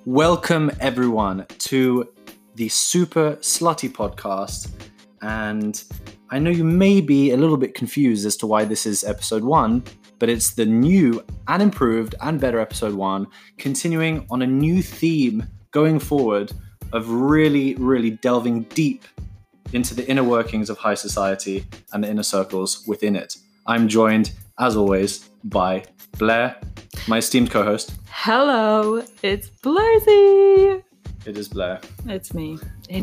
Welcome everyone to the Super Slutty podcast, and I know you may be a little bit confused as to why this is episode 1, but it's the new and improved and better episode 1, continuing on a new theme going forward of really delving deep into the inner workings of high society and the inner circles within it. I'm joined, as always, by Blair, my esteemed co-host. Hello, it's Blairsy. It is Blair. It's me.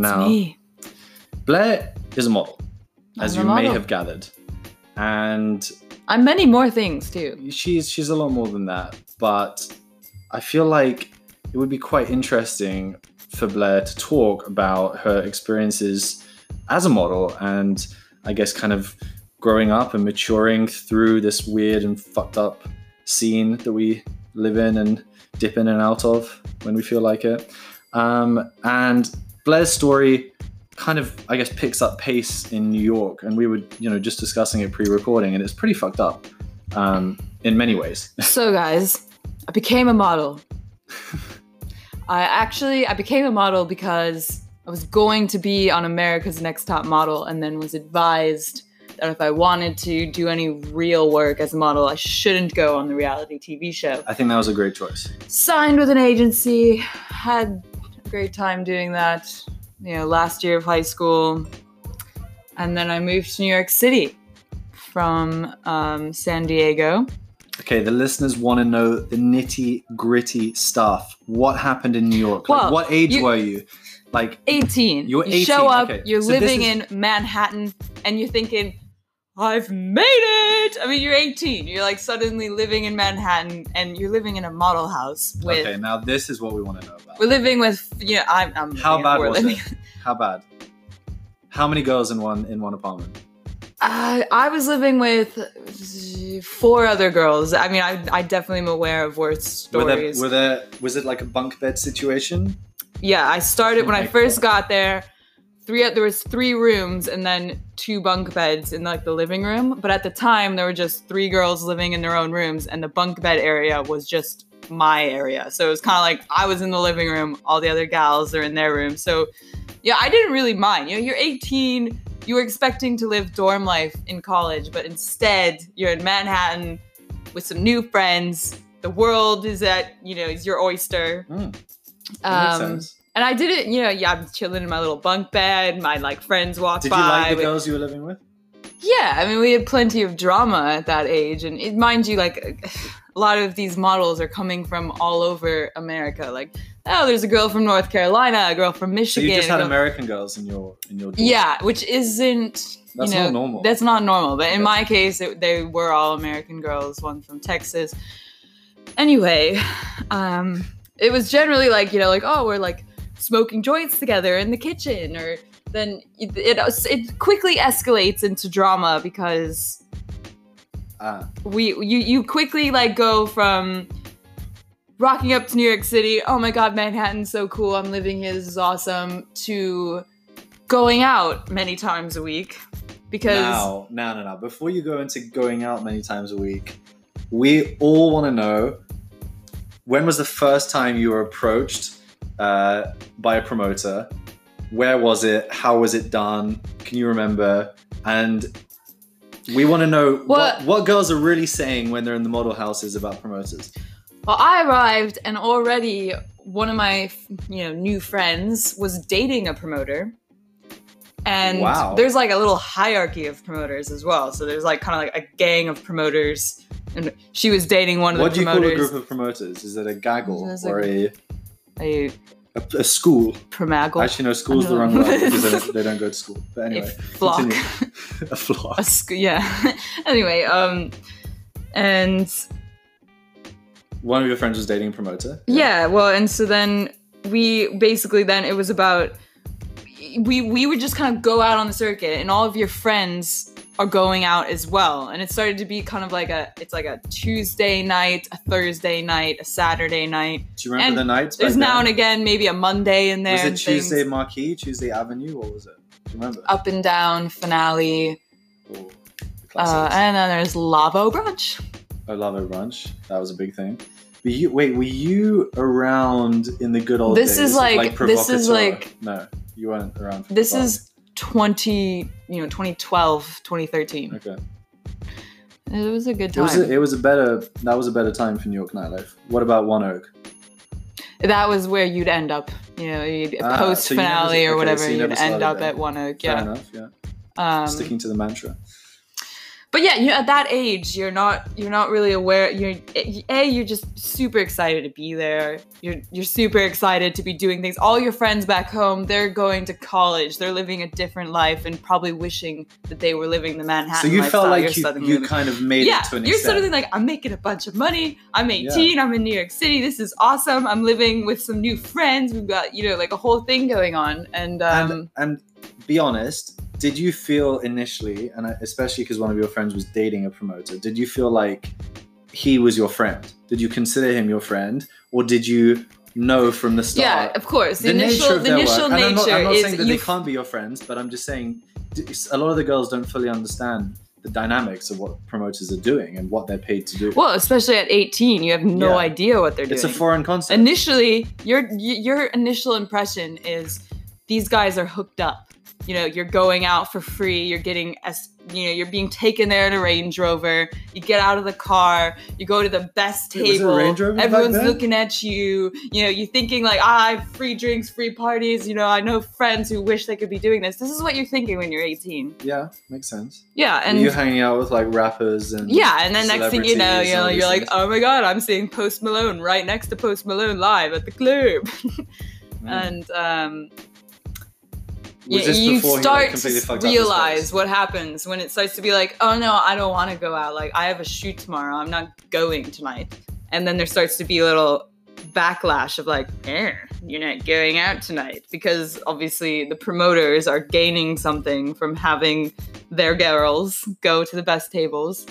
Blair is a model, as you may model. have gathered. And I'm many more things too. she's a lot more than that. But I feel like it would be quite interesting for Blair to talk about her experiences as a model and I guess kind of growing up and maturing through this weird and fucked up scene that we live in and dip in and out of when we feel like it. And Blair's story kind of, I guess, picks up pace in New York, and we were, just discussing it pre-recording, and it's pretty fucked up in many ways. So guys, I became a model. I became a model because I was going to be on America's Next Top Model and then was advised that if I wanted to do any real work as a model, I shouldn't go on the reality TV show. I think that was a great choice. Signed with an agency, had a great time doing that, last year of high school. And then I moved to New York City from San Diego. Okay, the listeners want to know the nitty-gritty stuff. What happened in New York? Well, what age were you? 18. You were 18. You show up, okay. You're living in Manhattan, and you're thinking, I've made it! I mean, you're 18. You're suddenly living in Manhattan, and you're living in a model house with... Okay, now this is what we want to know about. We're living with... I'm How bad was it? How bad? How many girls in one apartment? I was living with 4 other girls. I mean, I definitely am aware of worse stories. Was it like a bunk bed situation? Yeah, I started when I first got there. There was 3 rooms and then 2 bunk beds in the living room. But at the time, there were just 3 girls living in their own rooms, and the bunk bed area was just my area. So it was kind of like I was in the living room, all the other gals are in their room. So yeah, I didn't really mind. You're 18, you were expecting to live dorm life in college, but instead you're in Manhattan with some new friends. The world is is your oyster. That makes sense. And I did it, I'm chilling in my little bunk bed. My friends walked by. Did you like the girls you were living with? Yeah, I mean, we had plenty of drama at that age, and mind you, a lot of these models are coming from all over America. There's a girl from North Carolina, a girl from Michigan. So you just had American girls in your dorm? Yeah, which isn't. That's not normal. That's not normal, but in my case, they were all American girls. One from Texas. Anyway, it was generally we're smoking joints together in the kitchen, or then it quickly escalates into drama because you quickly go from rocking up to New York City, oh my god, Manhattan's so cool, I'm living here, this is awesome, to going out many times a week because no. Before you go into going out many times a week, we all want to know, when was the first time you were approached by a promoter? Where was it? How was it done? Can you remember? And we want to know what girls are really saying when they're in the model houses about promoters. Well, I arrived and already one of my new friends was dating a promoter. And there's a little hierarchy of promoters as well. So there's kind of a gang of promoters. And she was dating one of the promoters. What do you call a group of promoters? Is it a gaggle or a school? Promaggle. Actually, no, school's the wrong word because they don't go to school. But anyway, flock. A flock. Yeah. Anyway, and one of your friends was dating a promoter? Yeah, well, and so then it was about, we would just kind of go out on the circuit, and all of your friends are going out as well. And it started to be kind of it's a Tuesday night, a Thursday night, a Saturday night. Do you remember the nights? There's now and again maybe a Monday in there. Was it Tuesday Marquee, Tuesday Avenue? What was it? Do you remember? Up and Down, Finale. Oh, and then there's Lavo Brunch. Oh, Lavo Brunch. That was a big thing. Were you around in the good old days? This is like no, you weren't around. For this is 2012, 2013. Okay. It was a good time. That was a better time for New York nightlife. What about One Oak? That was where you'd end up, post finale or whatever. So you'd end up at One Oak. Fair enough. Yeah. Sticking to the mantra. But yeah, at that age, you're not really aware. You're just super excited to be there. You're super excited to be doing things. All your friends back home, they're going to college. They're living a different life and probably wishing that they were living the Manhattan lifestyle. So you felt like you kind of made it to an extent. You're suddenly like, I'm making a bunch of money. I'm 18. I'm in New York City. This is awesome. I'm living with some new friends. We've got like a whole thing going on. And be honest. Did you feel initially, and especially because one of your friends was dating a promoter, did you feel like he was your friend? Did you consider him your friend, or did you know from the start? Yeah, of course. The initial nature nature I'm not is saying that they can't be your friends, but I'm just saying a lot of the girls don't fully understand the dynamics of what promoters are doing and what they're paid to do. Well, especially at 18, you have no idea what they're doing. It's a foreign concept. Initially, your initial impression is these guys are hooked up. You're going out for free. You're getting, you're being taken there in a Range Rover. You get out of the car. You go to the best table. Was it a Range Rover Everyone's back then? looking at you. You're thinking like, I have free drinks, free parties. I know friends who wish they could be doing this. This is what you're thinking when you're 18. Yeah, makes sense. Yeah, and you're hanging out with like rappers and and then next thing you know, you're like, things. oh my god, I'm seeing Post Malone right next to Post Malone live at the club, and you start to realize what happens when it starts to be like, oh no, I don't want to go out. Like, I have a shoot tomorrow. I'm not going tonight. And then there starts to be a little backlash of like, you're not going out tonight. Because obviously the promoters are gaining something from having their girls go to the best tables.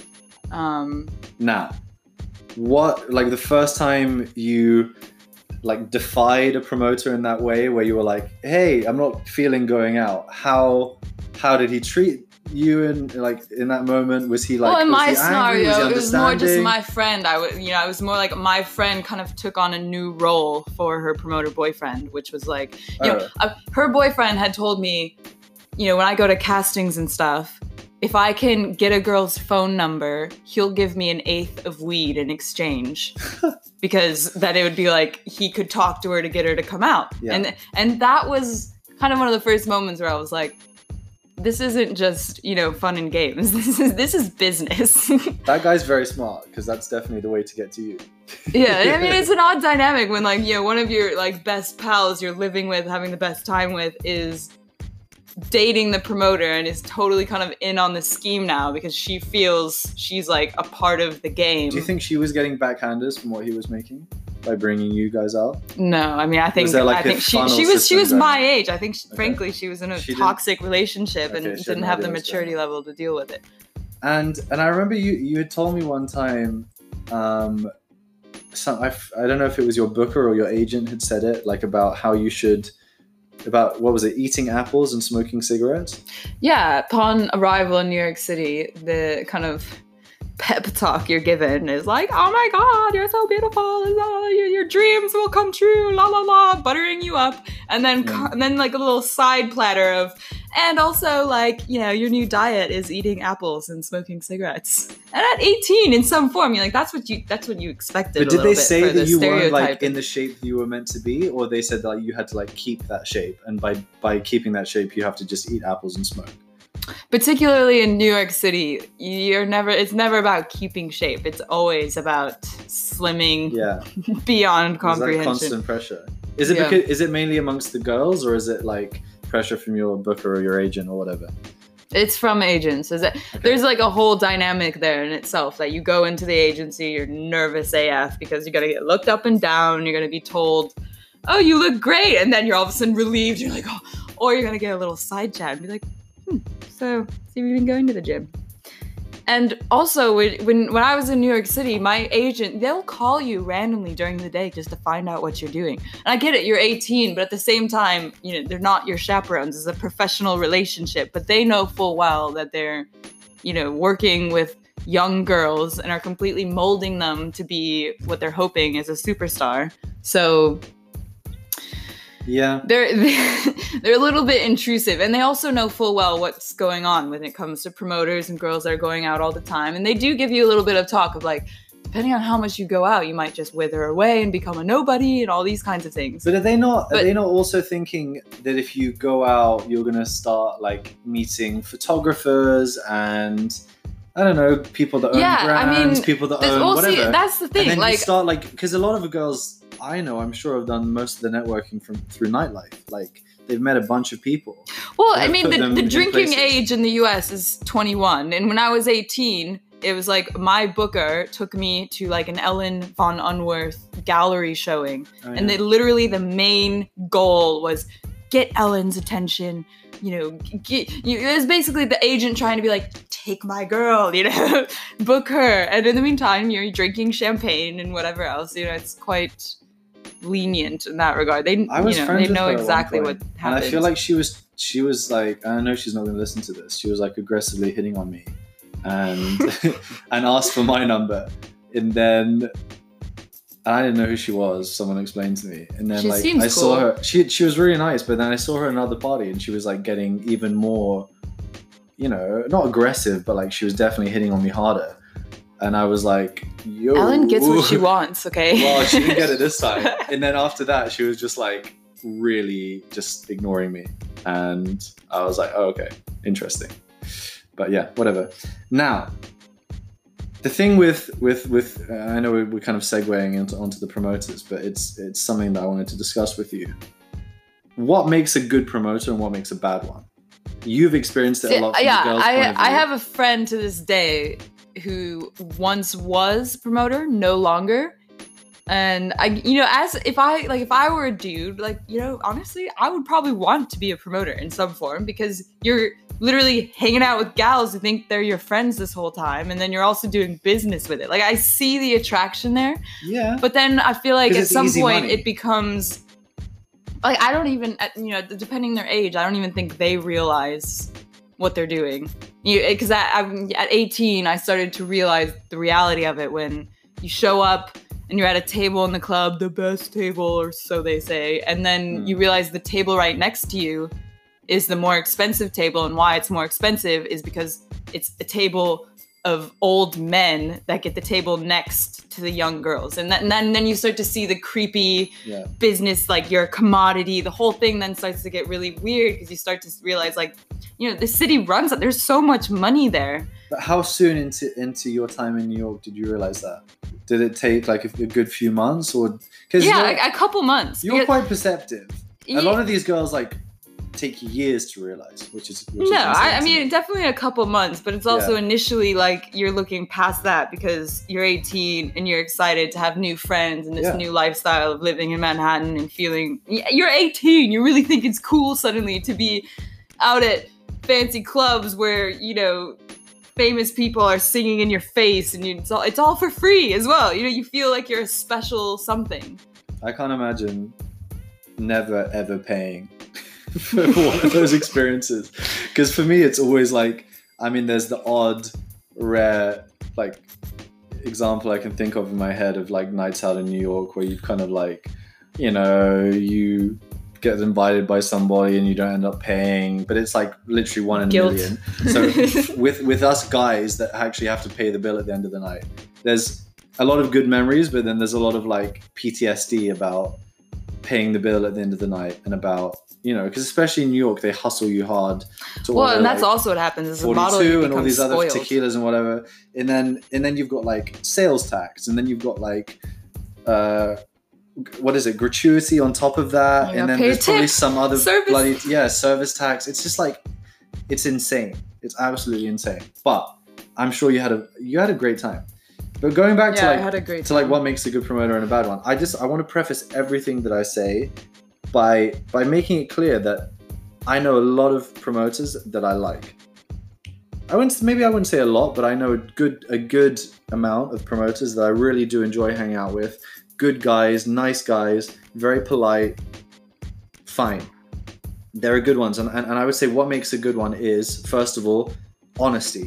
Now, what, like the first time you like defied a promoter in that way, where you were like, hey, I'm not feeling going out, how did he treat you in that moment? Was he like, well, in my angry? scenario, it was more just my friend. I was more like my friend kind of took on a new role for her promoter boyfriend, which was like, her boyfriend had told me, when I go to castings and stuff, if I can get a girl's phone number, he'll give me 1/8 of weed in exchange. Because that it would be like he could talk to her to get her to come out. Yeah. And that was kind of one of the first moments where I was like, this isn't just, fun and games. This is business. That guy's very smart, because that's definitely the way to get to you. Yeah, I mean, it's an odd dynamic when one of your best pals you're living with, having the best time with, is dating the promoter and is totally kind of in on the scheme now because she feels she's like a part of the game. Do you think she was getting backhanders from what he was making by bringing you guys out? No, I mean, I think she was my age. I think frankly she was in a toxic relationship and didn't have the maturity level to deal with it. And I remember you had told me one time, I don't know if it was your booker or your agent had said it, like about how you should. About, what was it, eating apples and smoking cigarettes? Yeah, upon arrival in New York City, the kind of pep talk you're given is like, oh my god, you're so beautiful, your dreams will come true, la la la, buttering you up, and then like a little side platter of, and also like, your new diet is eating apples and smoking cigarettes. And at 18, in some form, you're like, that's what you expected. But did they say that you weren't like in the shape you were meant to be, or they said that you had to like keep that shape, and by keeping that shape, you have to just eat apples and smoke? Particularly in New York City, it's never about keeping shape. It's always about slimming beyond comprehension. There's constant pressure. Is it mainly amongst the girls, or is it like pressure from your booker or your agent or whatever? It's from agents. There's like a whole dynamic there in itself that you go into the agency, you're nervous AF because you're going to get looked up and down. You're going to be told, oh, you look great. And then you're all of a sudden relieved. You're like, oh, or you're going to get a little side chat and be like, so you've been going to the gym. And also, when I was in New York City, my agent, they'll call you randomly during the day just to find out what you're doing. And I get it, you're 18, but at the same time, they're not your chaperones. It's a professional relationship, but they know full well that they're, working with young girls and are completely molding them to be what they're hoping is a superstar. So yeah, they're a little bit intrusive, and they also know full well what's going on when it comes to promoters and girls that are going out all the time. And they do give you a little bit of talk of like, depending on how much you go out, you might just wither away and become a nobody and all these kinds of things. But are they not also thinking that if you go out, you're gonna start like meeting photographers and I don't know, people that own brands, people that own whatever. That's the thing. And then like, you start like, because a lot of the girls I know, I'm sure, have done most of the networking through nightlife. Like they've met a bunch of people. Well, I mean, the drinking age in the US is 21, and when I was 18. It was like my booker took me to like an Ellen von Unworth gallery showing. Oh, yeah. And the main goal was get Ellen's attention. You know, it was basically the agent trying to be like, take my girl, you know, book her. And in the meantime, you're drinking champagne and whatever else. You know, it's quite lenient in that regard. They know exactly what happened. And I feel like she was like, I know she's not going to listen to this. She was like aggressively hitting on me. And and asked for my number, and then I didn't know who she was. Someone explained to me, and then I saw her. She was really nice, but then I saw her at another party, and she was like getting even more, you know, not aggressive, but like she was definitely hitting on me harder. And I was like, yo, Ellen gets what she wants, okay? Well, she didn't get it this time. And then after that, she was just like really just ignoring me, and I was like, oh, okay, interesting. But yeah, whatever. Now, the thing with I know we're kind of segueing onto the promoters, but it's something that I wanted to discuss with you. What makes a good promoter and what makes a bad one? You've experienced it a lot from the girls' point of view. I have a friend to this day who once was promoter, no longer. And if I were a dude, like, you know, honestly, I would probably want to be a promoter in some form, because you're literally hanging out with gals who think they're your friends this whole time, and then you're also doing business with it. Like, I see the attraction there. Yeah. But then I feel like at some point it becomes like, I don't even, you know, depending their age, I don't even think they realize what they're doing. Because at 18, I started to realize the reality of it when you show up and you're at a table in the club, the best table, or so they say, and then you realize the table right next to you is the more expensive table, and why it's more expensive is because it's a table of old men that get the table next to the young girls. And then you start to see the creepy business, like you're a commodity. The whole thing then starts to get really weird, because you start to realize, like, you know, the city runs it. There's so much money there. But how soon into your time in New York did you realize that? Did it take like a good few months, or? A couple months. You're quite perceptive. A lot of these girls like take years to realize, which is I mean, definitely a couple months, but it's also initially like you're looking past that because you're 18 and you're excited to have new friends and this new lifestyle of living in Manhattan and feeling you're 18. You really think it's cool suddenly to be out at fancy clubs where, you know, famous people are singing in your face, and it's all for free as well. You know, you feel like you're a special something. I can't imagine never ever paying for one of those experiences, because for me it's always like, I mean, there's the odd rare like example I can think of in my head of like nights out in New York where you kind of like, you know, you get invited by somebody and you don't end up paying, but it's like literally one in a million. So with us guys that actually have to pay the bill at the end of the night, there's a lot of good memories, but then there's a lot of like PTSD about paying the bill at the end of the night, and about, you know, because especially in New York, they hustle you hard to order, and that's like also what happens is 42 and all these other tequilas and whatever, and then you've got like sales tax, and then you've got like what is it, gratuity on top of that, and then there's probably some other service tax. It's just like, it's insane. It's absolutely insane. But I'm sure you had a great time. But going back to like what makes a good promoter and a bad one, I want to preface everything that I say by making it clear that I know a lot of promoters that I like. I wouldn't say a lot, but I know a good amount of promoters that I really do enjoy hanging out with. Good guys, nice guys, very polite, fine. There are good ones, and I would say what makes a good one is, first of all, honesty.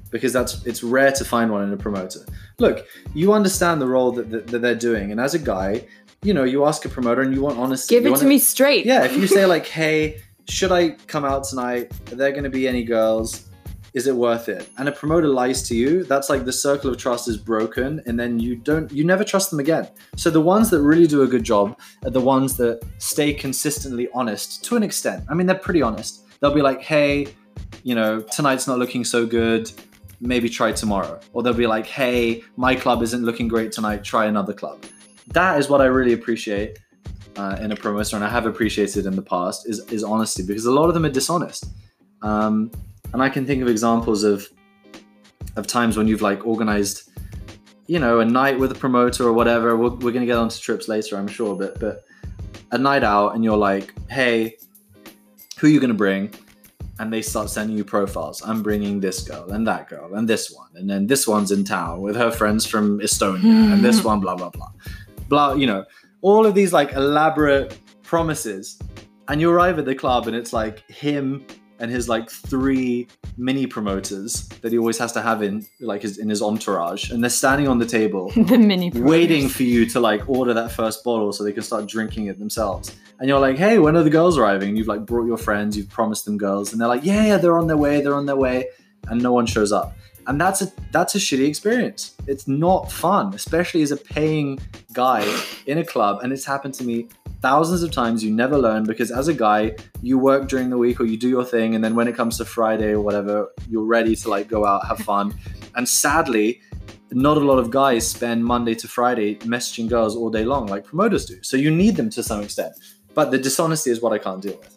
because it's rare to find one in a promoter. Look, you understand the role that they're doing, and as a guy, you know, you ask a promoter and you want honesty. Give it to me straight. Yeah, if you say like, hey, should I come out tonight? Are there going to be any girls? Is it worth it? And a promoter lies to you, that's like the circle of trust is broken, and then you never trust them again. So the ones that really do a good job are the ones that stay consistently honest to an extent. I mean, they're pretty honest. They'll be like, hey, you know, tonight's not looking so good, maybe try tomorrow. Or they'll be like, hey, my club isn't looking great tonight, try another club. That is what I really appreciate in a promoter, and I have appreciated in the past, is honesty, because a lot of them are dishonest. And I can think of examples of times when you've like organized, you know, a night with a promoter or whatever. We're going to get onto trips later, I'm sure, but a night out, and you're like, hey, who are you going to bring? And they start sending you profiles. I'm bringing this girl and that girl and this one. And then this one's in town with her friends from Estonia and this one, blah, blah, blah. Blah, you know, all of these like elaborate promises. And you arrive at the club and it's like him and his like 3 mini promoters that he always has to have in like in his entourage, and they're standing on the table the mini promoters, waiting for you to like order that first bottle so they can start drinking it themselves. And you're like, hey, when are the girls arriving? And you've like brought your friends, you've promised them girls, and they're like, yeah, they're on their way, and no one shows up. And that's a shitty experience. It's not fun, especially as a paying guy in a club. And it's happened to me thousands of times. You never learn, because as a guy, you work during the week or you do your thing, and then when it comes to Friday or whatever, you're ready to like go out, have fun. And sadly, not a lot of guys spend Monday to Friday messaging girls all day long like promoters do. So you need them to some extent. But the dishonesty is what I can't deal with.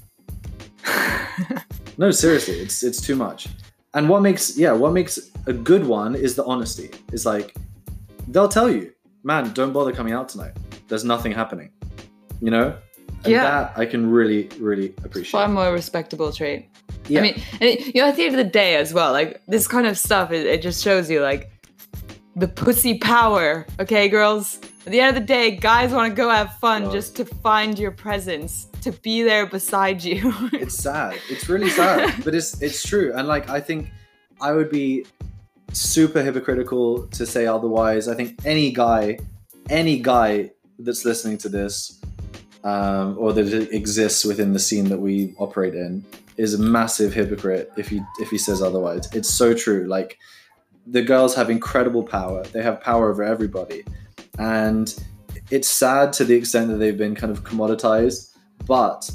No, seriously, it's too much. And what makes a good one is the honesty. It's like, they'll tell you, man, don't bother coming out tonight. There's nothing happening, you know? And that I can really, really appreciate. Far more respectable trait. Yeah. I mean, and, you know, at the end of the day as well, like this kind of stuff, it just shows you like the pussy power. Okay, girls? At the end of the day, guys want to go have fun just to find your presence, to be there beside you. It's sad. It's really sad, but it's true. And like, I think I would be super hypocritical to say otherwise. I think any guy that's listening to this, or that exists within the scene that we operate in, is a massive hypocrite if he says otherwise. It's so true. Like, the girls have incredible power. They have power over everybody. And it's sad to the extent that they've been kind of commoditized. But,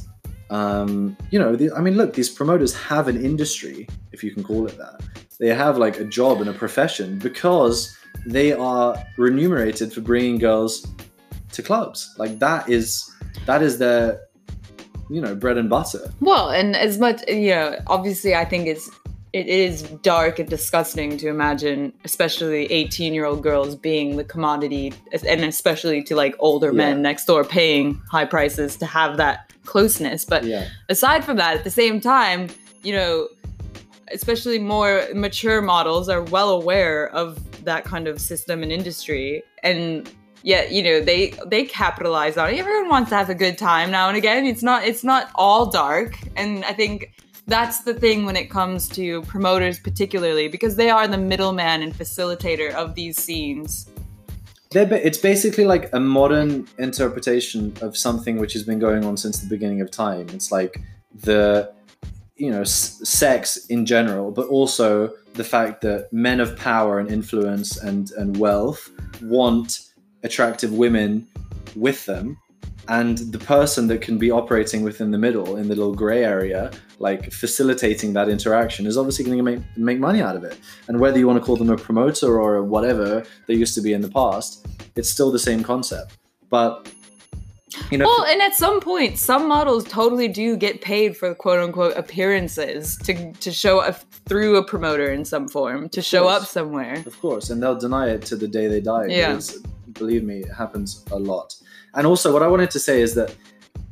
you know, look, these promoters have an industry, if you can call it that. They have like a job and a profession because they are remunerated for bringing girls to clubs. Like that is their, you know, bread and butter. Well, and as much, you know, obviously I think it is dark and disgusting to imagine, especially 18-year-old girls being the commodity, and especially to like older men next door paying high prices to have that closeness. But aside from that, at the same time, you know, especially more mature models are well aware of that kind of system and industry. And yet, you know, they capitalize on it. Everyone wants to have a good time now and again. It's not all dark. And I think that's the thing when it comes to promoters particularly, because they are the middleman and facilitator of these scenes. It's basically like a modern interpretation of something which has been going on since the beginning of time. It's like the, you know, sex in general, but also the fact that men of power and influence and wealth want attractive women with them. And the person that can be operating within the middle, in the little gray area, like facilitating that interaction, is obviously going to make money out of it. And whether you want to call them a promoter or whatever they used to be in the past, it's still the same concept. But, you know. Well, and at some point, some models totally do get paid for quote unquote appearances to show up through a promoter in some form, to show up somewhere. Of course. And they'll deny it to the day they die. Yeah. Because, believe me, it happens a lot. And also what I wanted to say is that,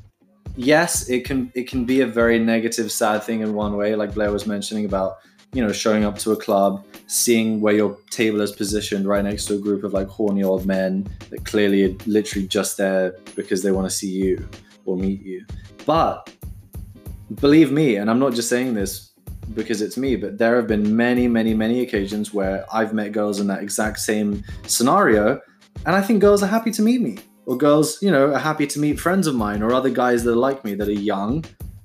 yes, it can be a very negative, sad thing in one way, like Blair was mentioning about, you know, showing up to a club, seeing where your table is positioned right next to a group of like horny old men that clearly are literally just there because they want to see you or meet you. But believe me, and I'm not just saying this because it's me, but there have been many occasions where I've met girls in that exact same scenario, and I think girls are happy to meet me, or girls, are happy to meet friends of mine or other guys that are like me, that are young,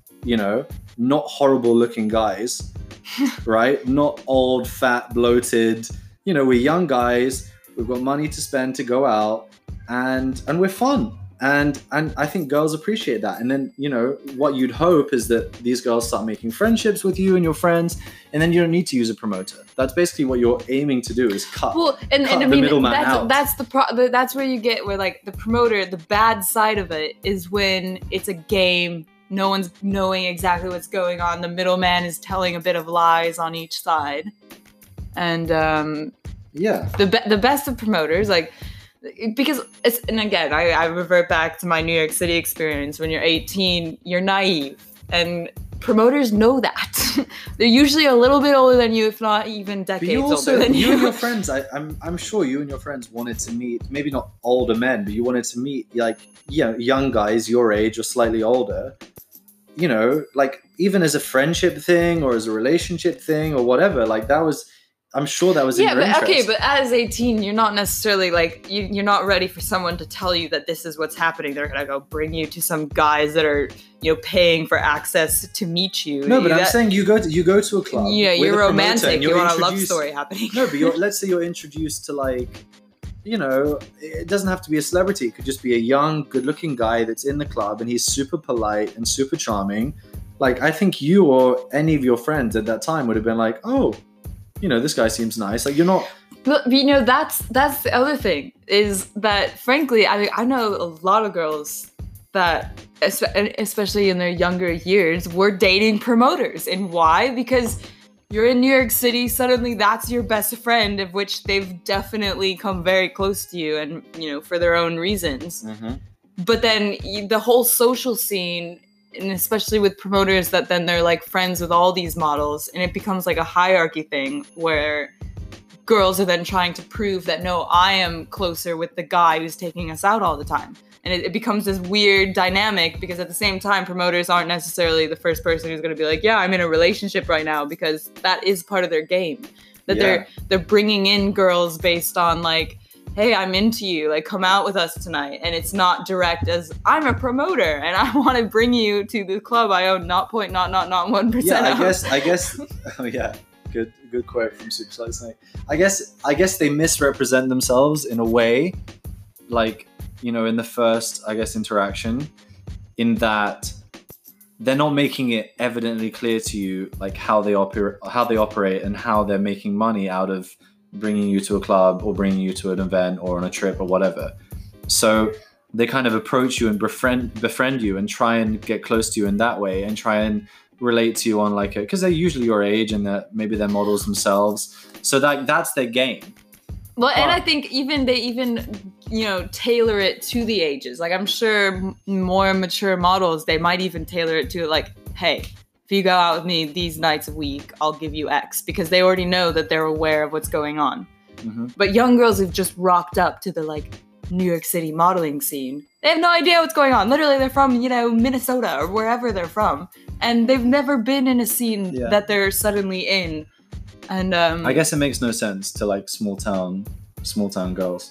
not horrible looking guys, right? Not old, fat, bloated. We're young guys. We've got money to spend to go out, and we're fun. And I think girls appreciate that. And then, what you'd hope is that these girls start making friendships with you and your friends, and then you don't need to use a promoter. That's basically what you're aiming to do, is cut the middleman out. That's where you get where, like, the promoter, the bad side of it is when it's a game, no one's knowing exactly what's going on. The middleman is telling a bit of lies on each side. And the best of promoters, like, because it's, and again, I revert back to my New York City experience. When you're 18, you're naive, and promoters know that. They're usually a little bit older than you, if not even decades older than you. You and your friends, I'm sure you and your friends wanted to meet, maybe not older men, but you wanted to meet, like, young guys your age or slightly older, like, even as a friendship thing or as a relationship thing or whatever, like, I'm sure that was in your interest. Okay, but as 18, you're not necessarily, like, you're not ready for someone to tell you that this is what's happening. They're gonna go bring you to some guys that are, paying for access to meet you. No, but I'm saying you go to a club. Yeah, you're romantic. You want a love story happening. No, but let's say you're introduced to, like, it doesn't have to be a celebrity. It could just be a young, good-looking guy that's in the club, and he's super polite and super charming. Like, I think you or any of your friends at that time would have been like, oh, this guy seems nice. Like, you're not. But that's the other thing, is that, frankly, I know a lot of girls that, especially in their younger years, were dating promoters. And why? Because you're in New York City, suddenly that's your best friend, of which they've definitely come very close to you, and, for their own reasons. Mm-hmm. But then the whole social scene, and especially with promoters, that then they're, like, friends with all these models, and it becomes like a hierarchy thing where girls are then trying to prove that, no, I am closer with the guy who's taking us out all the time. And it becomes this weird dynamic, because at the same time, promoters aren't necessarily the first person who's going to be like, yeah, I'm in a relationship right now, because that is part of their game. That they're bringing in girls based on, like, hey, I'm into you, like, come out with us tonight. And it's not direct as, I'm a promoter and I want to bring you to the club I own not 1%. Yeah, I guess. Oh yeah, good quote from Super Slight Snake. I guess they misrepresent themselves in a way, like, in the first, I guess, interaction, in that they're not making it evidently clear to you, like, how they operate and how they're making money out of bringing you to a club or bringing you to an event or on a trip or whatever. So they kind of approach you and befriend you and try and get close to you in that way, and try and relate to you on, like, because they're usually your age, and maybe they're models themselves. So that's their game. Well, and I think they tailor it to the ages. Like, I'm sure more mature models, they might even tailor it to, like, hey, if you go out with me these nights a week, I'll give you X, because they already know that they're aware of what's going on. Mm-hmm. But young girls who've just rocked up to the, like, New York City modeling scene, they have no idea what's going on. Literally, they're from, Minnesota or wherever they're from, and they've never been in a scene that they're suddenly in. And I guess it makes no sense to, like, small town girls.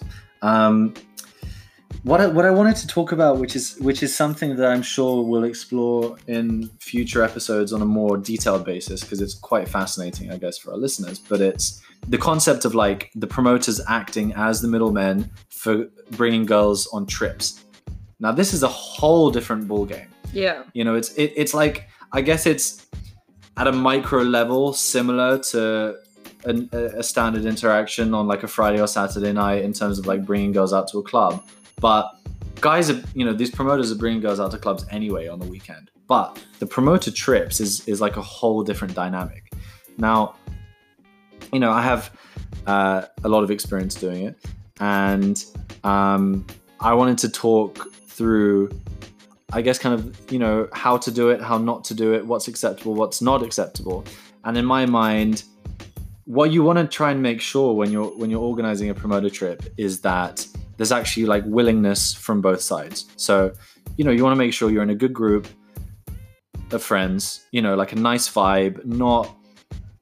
What I wanted to talk about, which is something that I'm sure we'll explore in future episodes on a more detailed basis, because it's quite fascinating, I guess, for our listeners. But it's the concept of, like, the promoters acting as the middlemen for bringing girls on trips. Now, this is a whole different ballgame. Yeah. It's like, I guess it's at a micro level similar to a standard interaction on, like, a Friday or Saturday night in terms of, like, bringing girls out to a club. But guys are, these promoters are bringing girls out to clubs anyway on the weekend. But the promoter trips is like a whole different dynamic. Now, I have a lot of experience doing it, and I wanted to talk through, I guess, kind of, how to do it, how not to do it, what's acceptable, what's not acceptable. And in my mind, what you want to try and make sure when you're organizing a promoter trip is that there's actually, like, willingness from both sides. So, you want to make sure you're in a good group of friends, like a nice vibe, not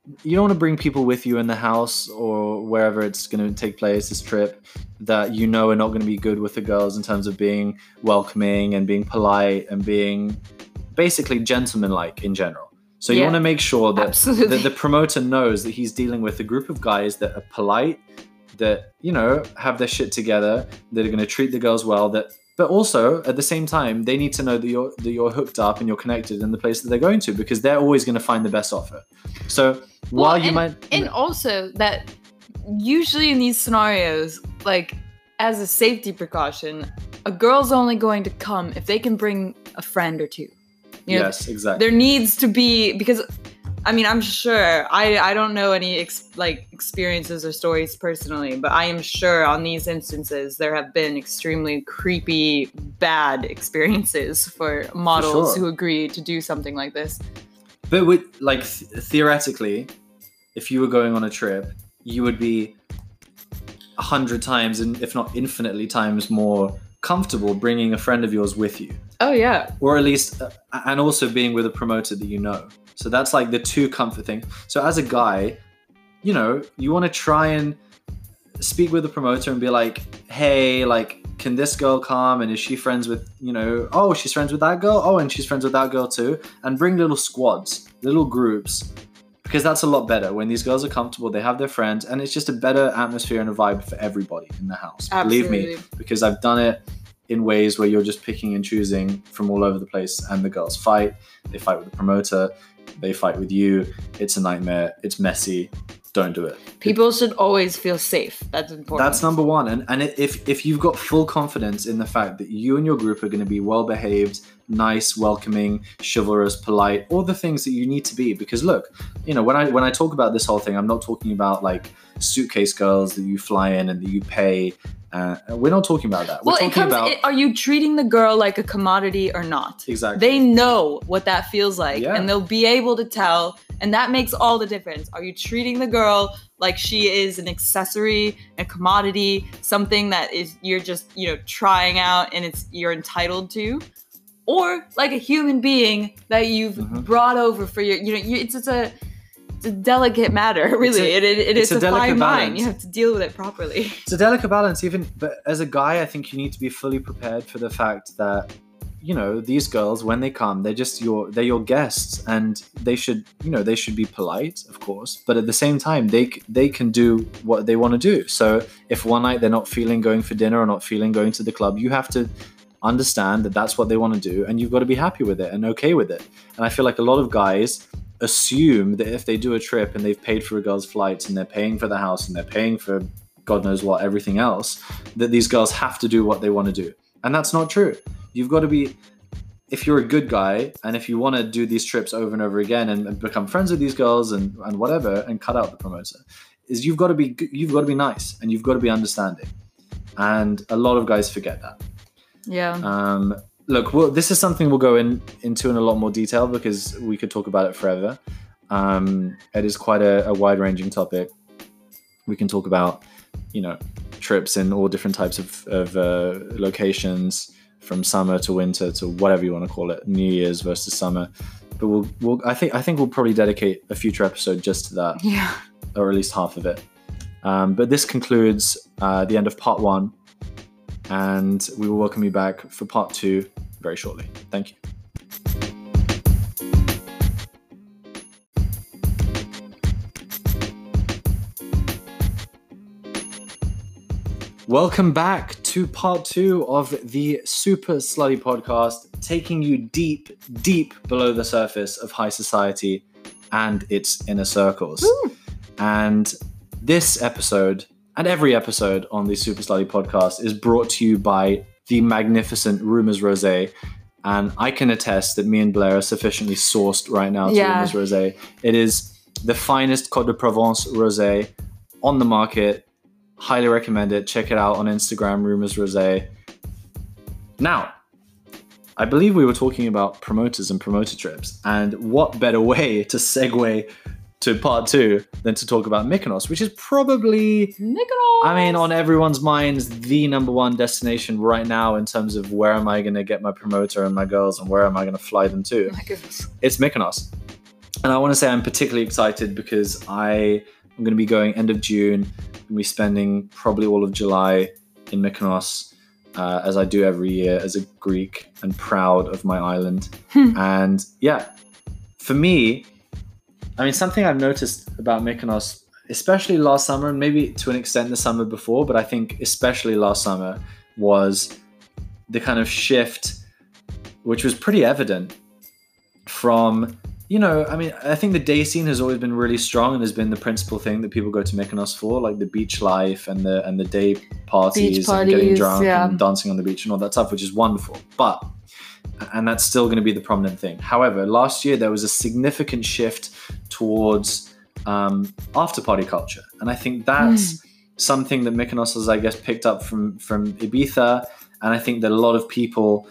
want to bring people with you in the house or wherever it's going to take place, this trip, that you know are not going to be good with the girls in terms of being welcoming and being polite and being basically gentlemanlike in general. So you want to make sure that the promoter knows that he's dealing with a group of guys that are polite, that, you know, have their shit together, that are going to treat the girls well, but also at the same time, they need to know that you're hooked up and you're connected in the place that they're going to, because they're always going to find the best offer. So also that usually in these scenarios, like as a safety precaution, a girl's only going to come if they can bring a friend or two. You know, yes, exactly. There needs to be, because I mean, I'm sure, I don't know any experiences or stories personally, but I am sure on these instances there have been extremely creepy, bad experiences for models who agree to do something like this. But with, like, theoretically, if you were going on a trip, you would be 100 times, and if not infinitely times more comfortable bringing a friend of yours with you. Oh, yeah. Or at least, and also being with a promoter that you know. So that's like the two comfort thing. So as a guy, you know, you want to try and speak with the promoter and be like, hey, like, can this girl come? And is she friends with, you know, oh, she's friends with that girl? Oh, and she's friends with that girl too. And bring little squads, little groups, because that's a lot better. When these girls are comfortable, they have their friends, and it's just a better atmosphere and a vibe for everybody in the house. Absolutely. Believe me, because I've done it in ways where you're just picking and choosing from all over the place, and the girls fight. They fight with the promoter. They fight with you. It's a nightmare. It's messy. Don't do it. People should always feel safe. That's important. That's number one. And if you've got full confidence in the fact that you and your group are going to be well-behaved, nice, welcoming, chivalrous, polite, all the things that you need to be. Because look, you know, when I talk about this whole thing, I'm not talking about like suitcase girls that you fly in and that you pay. We're not talking about that. We're talking about, are you treating the girl like a commodity or not? Exactly. They know what that feels like, and they'll be able to tell, and that makes all the difference. Are you treating the girl like she is an accessory, a commodity, something that is you're just, you know, trying out and you're entitled to, or like a human being that you've brought over for your, you know, it's a delicate matter, really. It is a fine line. You have to deal with it properly. It's a delicate balance, but as a guy, I think you need to be fully prepared for the fact that, you know, these girls, when they come, they're your guests, and they should be polite, of course, but at the same time, they can do what they want to do. So if one night they're not feeling going for dinner or not feeling going to the club, you have to understand that that's what they want to do, and you've got to be happy with it and okay with it. And I feel like a lot of guys assume that if they do a trip and they've paid for a girl's flights and they're paying for the house and they're paying for God knows what, everything else, that these girls have to do what they want to do. And that's not true. You've got to be, if you're a good guy and if you want to do these trips over and over again and become friends with these girls and whatever, and cut out the promoter, is you've got to be nice and you've got to be understanding. And a lot of guys forget that. Yeah. Look, well, this is something we'll go into in a lot more detail, because we could talk about it forever. It is quite a wide-ranging topic. We can talk about, you know, trips in all different types of locations, from summer to winter to whatever you want to call it, New Year's versus summer. But I think we'll probably dedicate a future episode just to that, or at least half of it. But this concludes the end of part 1. And we will welcome you back for part 2 very shortly. Thank you. Welcome back to part 2 of the Super Slutty podcast, taking you deep, deep below the surface of high society and its inner circles. Woo! And this episode, and every episode on the Super Slutty podcast, is brought to you by the magnificent Rumors Rosé. And I can attest that me and Blair are sufficiently sourced right now to Rumors Rosé. It is the finest Côte de Provence rosé on the market. Highly recommend it. Check it out on Instagram, Rumors Rosé. Now, I believe we were talking about promoters and promoter trips. And what better way to segue to part 2 than to talk about Mykonos, which is probably, I mean, on everyone's minds, the number one destination right now in terms of where am I going to get my promoter and my girls and where am I going to fly them to. Oh my goodness. It's Mykonos. And I want to say I'm particularly excited because I'm going to be going end of June. I'm going to be spending probably all of July in Mykonos, as I do every year as a Greek and proud of my island. And yeah, for me, I mean, something I've noticed about Mykonos, especially last summer, and maybe to an extent the summer before, but I think especially last summer, was the kind of shift, which was pretty evident from, I mean, I think the day scene has always been really strong and has been the principal thing that people go to Mykonos for, like the beach life and the day parties and getting drunk and dancing on the beach and all that stuff, which is wonderful. And that's still going to be the prominent thing. However, last year there was a significant shift towards after party culture. And I think that's something that Mykonos has, I guess, picked up from Ibiza. And I think that a lot of people,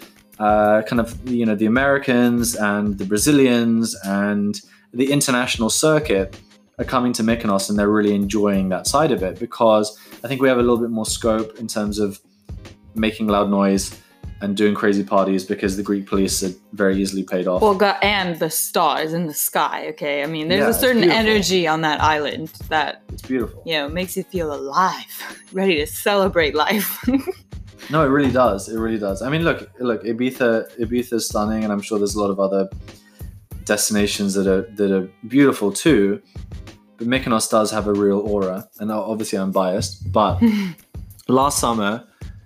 the Americans and the Brazilians and the international circuit are coming to Mykonos, and they're really enjoying that side of it, because I think we have a little bit more scope in terms of making loud noise and doing crazy parties, because the Greek police are very easily paid off. Well, and the stars in the sky, okay? I mean, there's a certain energy on that island that... It's beautiful. Makes you feel alive, ready to celebrate life. No, it really does. It really does. I mean, look, Ibiza is stunning, and I'm sure there's a lot of other destinations that are beautiful too. But Mykonos does have a real aura, and obviously I'm biased. But last summer,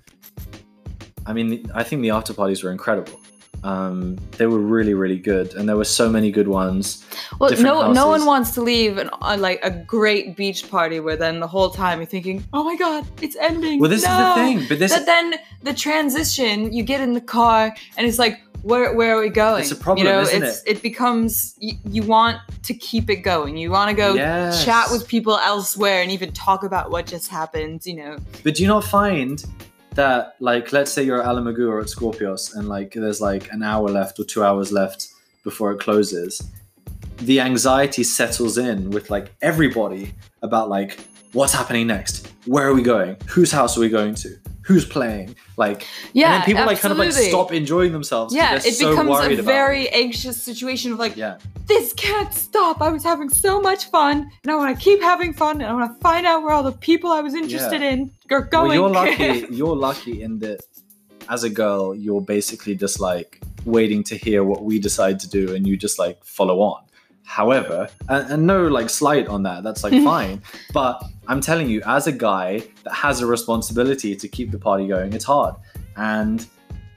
I mean, I think the after parties were incredible. They were really, really good, and there were so many good ones. Well, no one wants to leave a great beach party where then the whole time you're thinking, "Oh my God, it's ending." Well, this is the thing, but then the transition, you get in the car and it's like, where are we going? It's a problem, isn't it? It becomes you want to keep it going. You want to go chat with people elsewhere and even talk about what just happened. But do you not find that, like, let's say you're at Alamagu or at Scorpios, and like there's like an hour left or 2 hours left before it closes, the anxiety settles in with like everybody about like what's happening next, where are we going, whose house are we going to, who's playing, like, and then people like kind of like stop enjoying themselves. It becomes a very anxious situation of like, this can't stop. I was having so much fun, and I want to keep having fun, and I want to find out where all the people I was interested in are going. Well, you're lucky in that as a girl, you're basically just like waiting to hear what we decide to do, and you just like follow on. However, and no like slight on that, that's like fine. But I'm telling you, as a guy that has a responsibility to keep the party going, it's hard. And,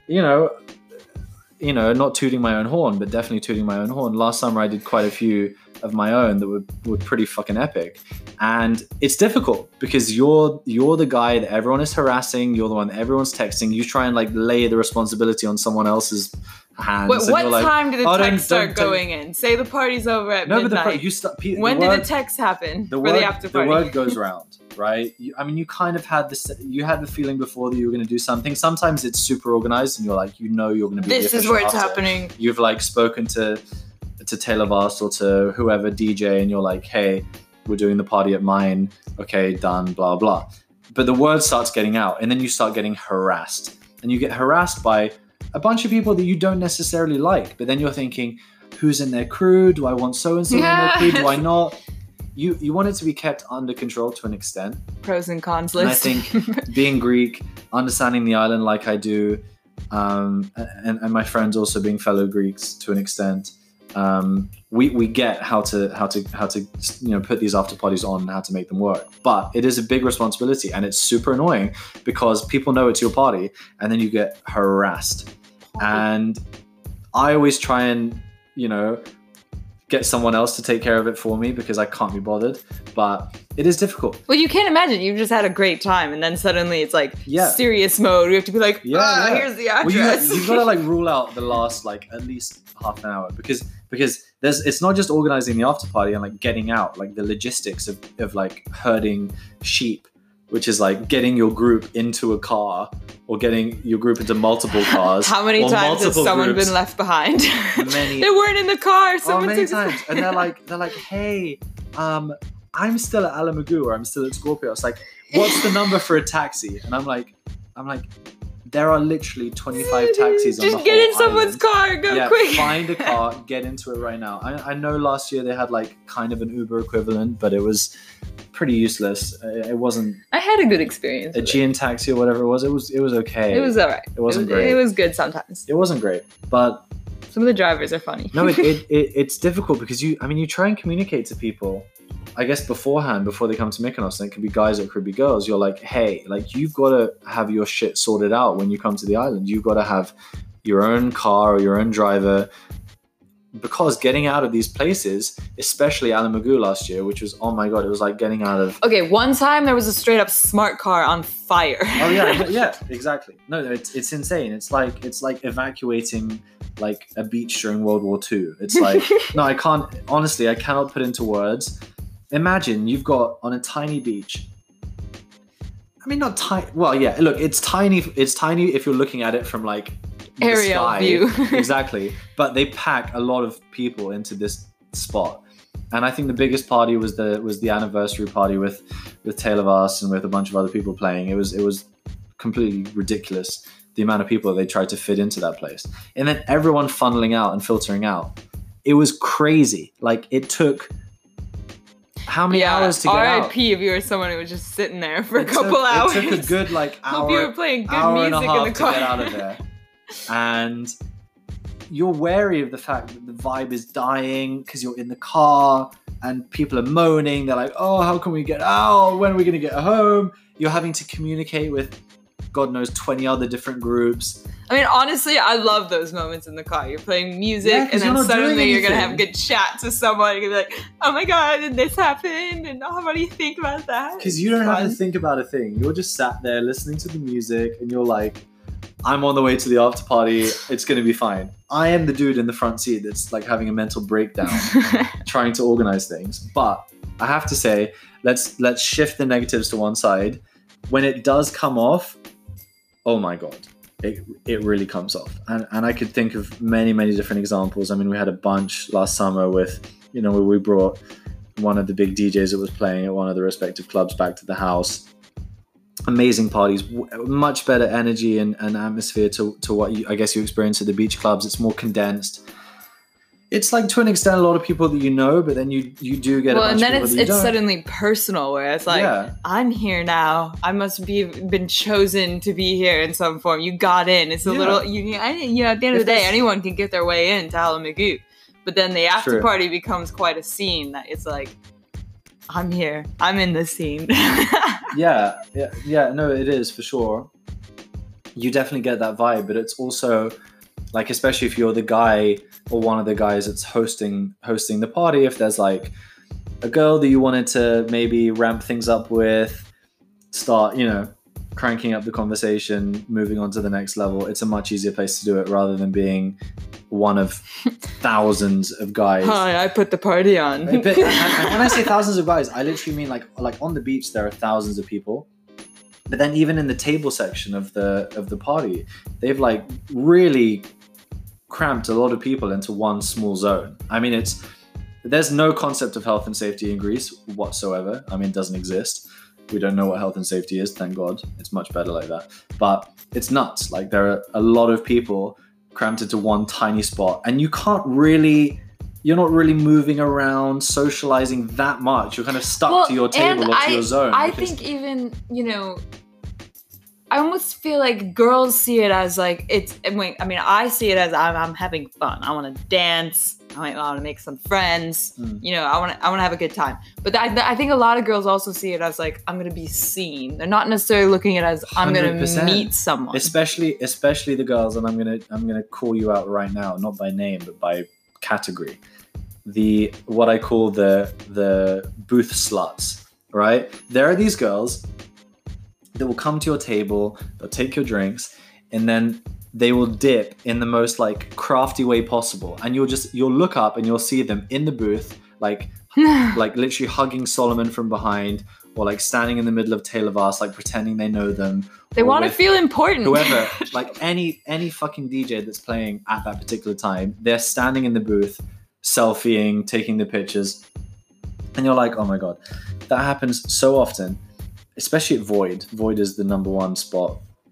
not tooting my own horn, but definitely tooting my own horn. Last summer, I did quite a few of my own that were pretty fucking epic. And it's difficult because you're the guy that everyone is harassing. You're the one that everyone's texting. You try and like lay the responsibility on someone else's hands. What time did the text start going in? Say the party's over at midnight. When did the text happen for the after party? The word goes around, right? You kind of had this. You had the feeling before that you were going to do something. Sometimes it's super organized, and you're like, you're going to be. This is where it's happening. You've like spoken to Taylor Vast or to whoever DJ, and you're like, hey, we're doing the party at mine. Okay, done. Blah blah. But the word starts getting out, and then you start getting harassed, and you get harassed by a bunch of people that you don't necessarily like, but then you're thinking, who's in their crew? Do I want so-and-so in their crew? Do I not? You want it to be kept under control to an extent. Pros and cons list. And I think being Greek, understanding the island like I do, and my friends also being fellow Greeks to an extent, we get how to put these after parties on and how to make them work. But it is a big responsibility, and it's super annoying because people know it's your party, and then you get harassed. And I always try and get someone else to take care of it for me because I can't be bothered. But it is difficult. Well, you can't imagine. You've just had a great time, and then suddenly it's like serious mode. We have to be like, here's the address. Well, you've got to like rule out the last like at least half an hour because it's not just organizing the after party and like getting out, like the logistics of like herding sheep, which is like getting your group into a car or getting your group into multiple cars. How many times has someone been left behind? Many. They weren't in the car. Many times. And they're like, hey, I'm still at Alamagu or I'm still at Scorpio. It's like, what's the number for a taxi? And I'm like, there are literally 25 taxis on the whole Just get in someone's island. car, go quick. Find a car, get into it right now. I know last year they had like kind of an Uber equivalent, but it was pretty useless. It wasn't I had a good experience. a Gian taxi or whatever it was. It was okay. It was alright. It wasn't great. It was good sometimes. It wasn't great, but Some of the drivers are funny. no, it's difficult because you try and communicate to people, I guess beforehand, before they come to Mykonos, and it could be guys or it could be girls. You're like, hey, like you've got to have your shit sorted out when you come to the island. You've got to have your own car or your own driver, because getting out of these places, especially Alamagu last year, which was, oh my God, it was like getting out of... Okay, one time there was a straight up smart car on fire. Oh yeah, exactly. No, it's insane. It's like evacuating like a beach during World War II. It's like, no, I cannot put into words. Imagine you've got on a tiny beach. I mean, not tiny. Well, yeah, look, it's tiny. It's tiny if you're looking at it from like Aerial sky. view. Exactly. But they pack a lot of people into this spot. And I think the biggest party was the anniversary party with Taylor Vass and with a bunch of other people playing. It was completely ridiculous, the amount of people they tried to fit into that place. And then everyone funneling out and filtering out. It was crazy. Like it took how many hours to get out? R.I.P. if you were someone who was just sitting there for a couple hours. It took a good like hour. Hope you were playing good hour music and a half in the car. to get out of there. And you're wary of the fact that the vibe is dying because you're in the car and people are moaning. They're like, oh, how can we get out? When are we going to get home? You're having to communicate with God knows 20 other different groups. I mean, honestly, I love those moments in the car. You're playing music, Yeah, 'cause and then you're not doing suddenly you're gonna anything. have a good chat to someone. You're gonna be like, "Oh my God, and this happened, and oh, what do you think about that?" Because you don't have to think about a thing. You're just sat there listening to the music and you're like, I'm on the way to the after party. It's going to be fine. I am the dude in the front seat that's like having a mental breakdown trying to organize things. But I have to say, let's shift the negatives to one side. When it does come off, oh my God, it really comes off. And I could think of many, many different examples. I mean, we had a bunch last summer with, where we brought one of the big DJs that was playing at one of the respective clubs back to the house. Amazing parties, much better energy and atmosphere to what I guess you experience at the beach clubs. It's more condensed. It's like to an extent a lot of people that you know, but then you do get a bunch of people that you don't. Well, and then it's suddenly personal, where it's like, I'm here now. I must been chosen to be here in some form. You got in. It's a little, at the end of the day, anyone can get their way into Alamagu. But then the after party becomes quite a scene that it's like, I'm here. I'm in the scene. Yeah, no, it is for sure. You definitely get that vibe, but it's also like, especially if you're the guy or one of the guys that's hosting the party, if there's like a girl that you wanted to maybe ramp things up with, start, cranking up the conversation, moving on to the next level, it's a much easier place to do it rather than being one of thousands of guys. Hi, I put the party on. And when I say thousands of guys, I literally mean like on the beach there are thousands of people, but then even in the table section of the party, they've like really cramped a lot of people into one small zone. I mean, there's no concept of health and safety in Greece whatsoever. I mean, it doesn't exist. We don't know what health and safety is, thank God. It's much better like that. But it's nuts. Like there are a lot of people cramped into one tiny spot, and you're not really moving around, socializing that much. You're kind of stuck to your table or to your zone. I think even, I almost feel like girls see it as like I see it as I'm having fun. I want to dance. I want to make some friends. I want to have a good time. But I think a lot of girls also see it as like, I'm going to be seen. They're not necessarily looking at it as I'm going to meet someone. Especially the girls, and I'm going to call you out right now, not by name but by category. What I call the booth sluts, right? There are these girls that will come to your table, they'll take your drinks, and then they will dip in the most like crafty way possible. And you'll look up and you'll see them in the booth, like literally hugging Solomon from behind, or like standing in the middle of Taylor Vass, like pretending they know them. They want to feel important. Whoever, like any fucking DJ that's playing at that particular time, they're standing in the booth, selfieing, taking the pictures. And you're like, oh my God, that happens so often. Especially at Void. Void is the number one spot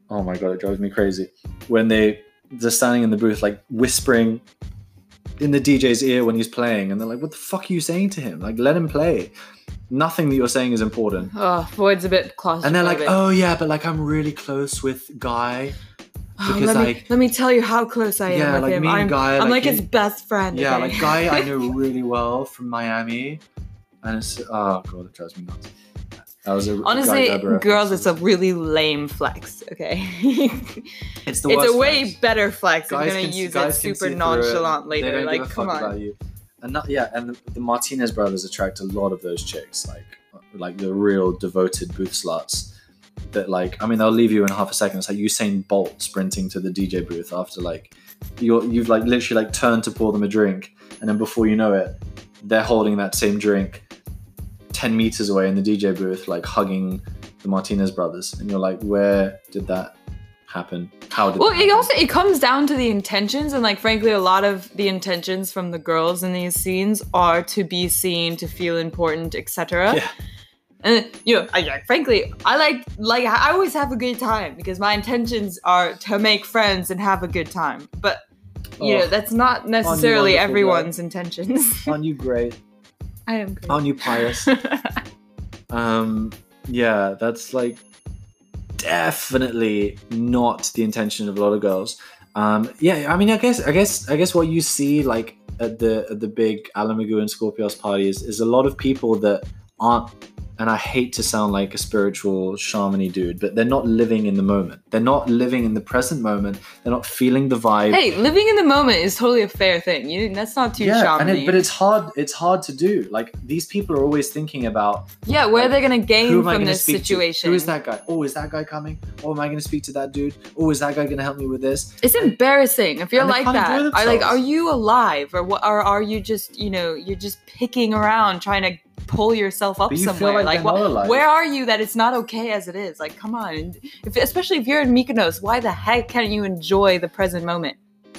oh my god, it drives me crazy when they're standing in the booth like whispering in the DJ's ear when he's playing, and they're like, what the fuck are you saying to him? Like, let him play. Nothing that you're saying is important. Oh, Void's a bit claustrophobic. And they're like, oh yeah, but like I'm really close with Guy. Because let me tell you how close I am with like him. Me and Guy, I'm like his best friend. Yeah, okay? like Guy I know really well from Miami. And it's, oh god, it drives me nuts. That was honestly, girls, it's a really lame flex. Okay, it's the worst. It's a way flex. Better flex. Guys I'm gonna use it super nonchalantly later. They don't like, give a come fuck on. about you. And the Martinez brothers attract a lot of those chicks, like the real devoted booth sluts. That like, I mean, they'll leave you in half a second. It's like Usain Bolt sprinting to the DJ booth after like you've like literally like turned to pour them a drink, and then before you know it, they're holding that same drink 10 meters away in the DJ booth, like hugging the Martinez brothers, and you're like, where did that happen? How did? Well, it comes down to the intentions, and like frankly, a lot of the intentions from the girls in these scenes are to be seen, to feel important, etc. Yeah. And frankly, I I always have a good time because my intentions are to make friends and have a good time. But that's not necessarily everyone's intentions. Aren't you great? I am great. Aren't you pious? Yeah, that's like definitely not the intention of a lot of girls. Yeah, I mean, I guess what you see like at the big Alamagu and Scorpios parties is a lot of people that aren't. And I hate to sound like a spiritual shamany dude, but they're not living in the moment. They're not living in the present moment. They're not feeling the vibe. Hey, living in the moment is totally a fair thing. That's not too shamany. But it's hard. It's hard to do. Like these people are always thinking about. Yeah, where they're gonna gain from this situation. Who is that guy? Oh, is that guy coming? Oh, am I gonna speak to that dude? Oh, is that guy gonna help me with this? It's embarrassing if you're like that. Are you alive, or what? Or are you just you're just picking around trying to pull yourself up somewhere? Like where are you that it's not okay as it is? Like, come on. Especially if you're in Mykonos, why the heck can't you enjoy the present moment?